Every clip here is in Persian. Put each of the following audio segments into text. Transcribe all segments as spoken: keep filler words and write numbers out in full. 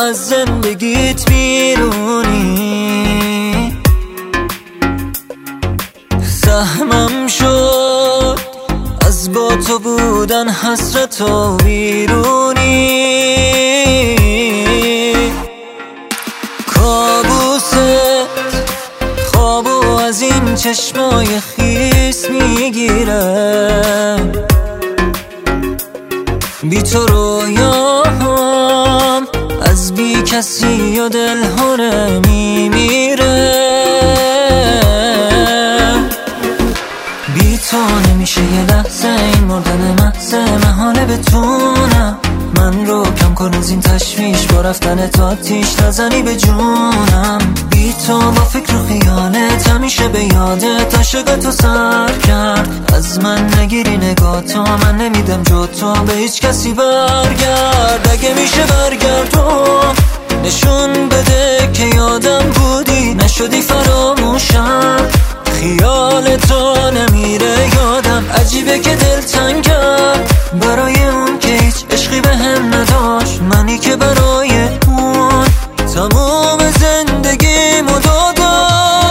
از زندگیت بیرونی. سهمم شد از با تو بودن حسرت و بیرونی. کابوست خوابو از این چشمای خیس میگیره، بی تو رویام از بی کسی و دلهره میمیره. بی تو نمیشه یه لحظه این مردن محضه، محاله بتونم من رو کم کن از این تشویش، با رفتن تو آتیش نزنی به جونم. بی تو با فکر و خیالت همیشه به یادت عاشق تو سر کرد. از من نگیری نگاه تو، من نمیدم جو تو به هیچ کسی برگرد. اگه میشه برگردون نشون بده که یادم بودی، نشدی فراموشم. خیال تو نمیره یادم، عجیبه که دل تنگم برای اون که هیچ عشقی به هم نداشت، منی که برای اون تموم زندگیمو دادم.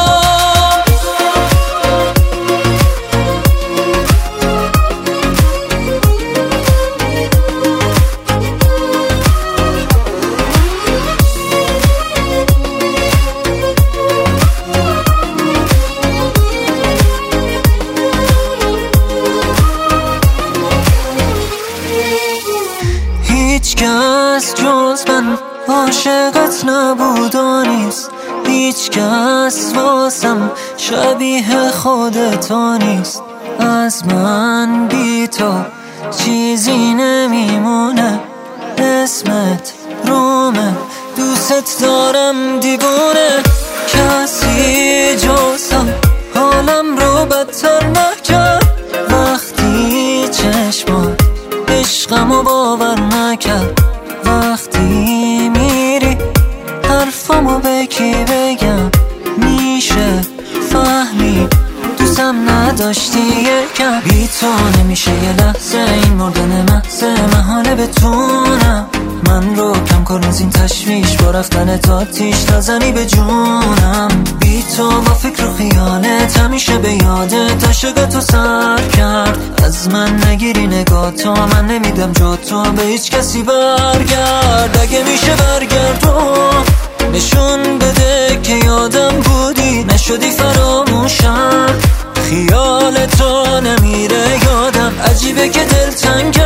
هیچ کس جز من عاشقت نبود و نیست، هیچ کس واسم شبیه خودت نیست. از من بی تو چیزی نمیمونه، اسمت رومه، دوست دارم دیوونه. کسی جزم حالم رو بدتر نکرد، وقتی چشمات عشقمو باور نکرد. وقتی میری حرفمو به کی بگم، میشه فهمی دوستم نداشتی یکم. بی تو نمیشه یه لحظه این مردن محضه، محاله بتونم من رو کم کن از این تشویش، با رفتن تو آتیش نزنی به جونم. بی تو با فکر و خیالت همیشه به یادت عاشق تو سر کرد. از من نگیری نگاه تو، من نمیدم جو تو به هیچ کسی برگرد. اگه میشه برگردون نشون بده که یادم بودی، نشدی فراموشم. خیال تو نمیره یادم، عجیبه که دل تنگم